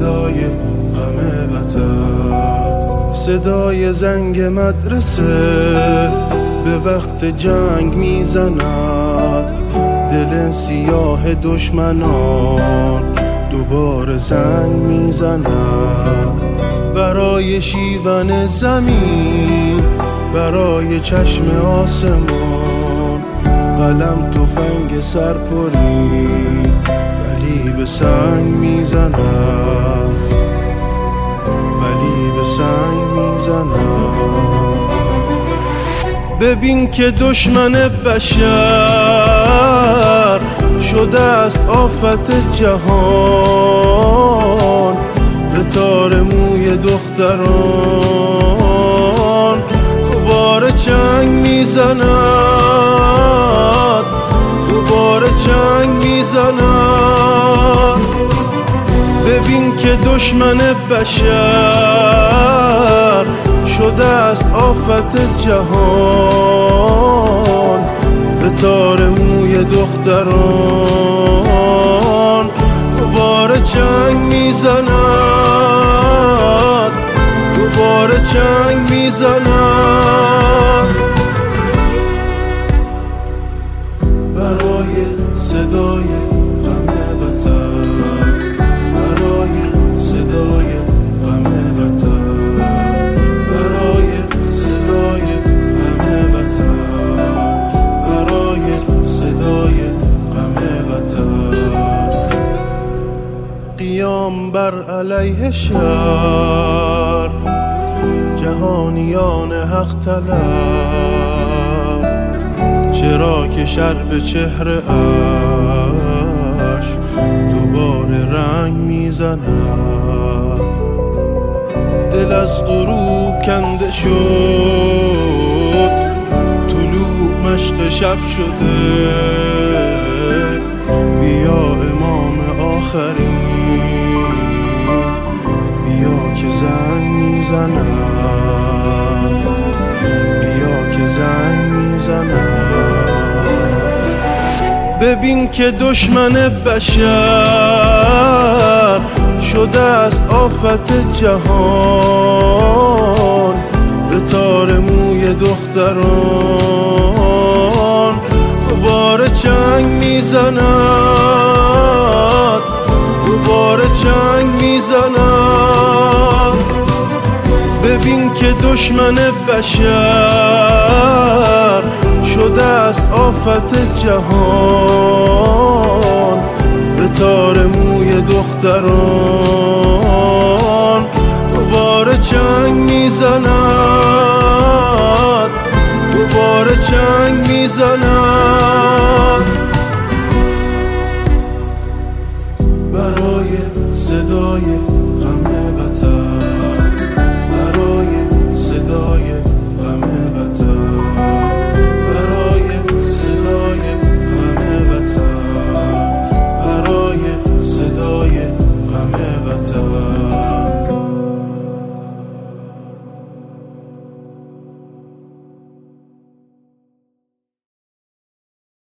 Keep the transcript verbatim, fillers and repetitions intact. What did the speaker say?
صدای غم وطن، صدای زنگ مدرسه به وقت جنگ میزند، دل سیاه دشمنان دوباره زنگ میزند. برای شیون زمین، برای چشم آسمان، قلم تفنگ سرپری ولی به سنگ میزند، ولی به سنگ میزند. ببین که دشمن بشر شده است آفت جهان، به تار موی دختران دوباره چنگ میزند، دوباره چنگ میزند. ببین که دشمن بشر شده است آفت جهان، به تار موی دختران دوباره چنگ میزند، دوباره چنگ میزند. برای صدای غم وطن، برای صدای غم وطن، برای صدای غم وطن، برای صدای غم وطن. قیام بر علیه شر، جهانیان حق طلب، چرا که شر به چهره اش دوباره رنگ میزند. دل از غروب کنده شد، طلوع مشق شب شده، بیا امام آخرین، بیا که زنگ میزند، بیا که زنگ میزند. ببین که دشمن بشر شده است آفت جهان، به تار موی دختران دوباره چنگ میزند، دوباره چنگ میزند. ببین که دشمن بشر شده است آفت جهان، به تار موی دختران دوباره چنگ میزند، دوباره چنگ میزند.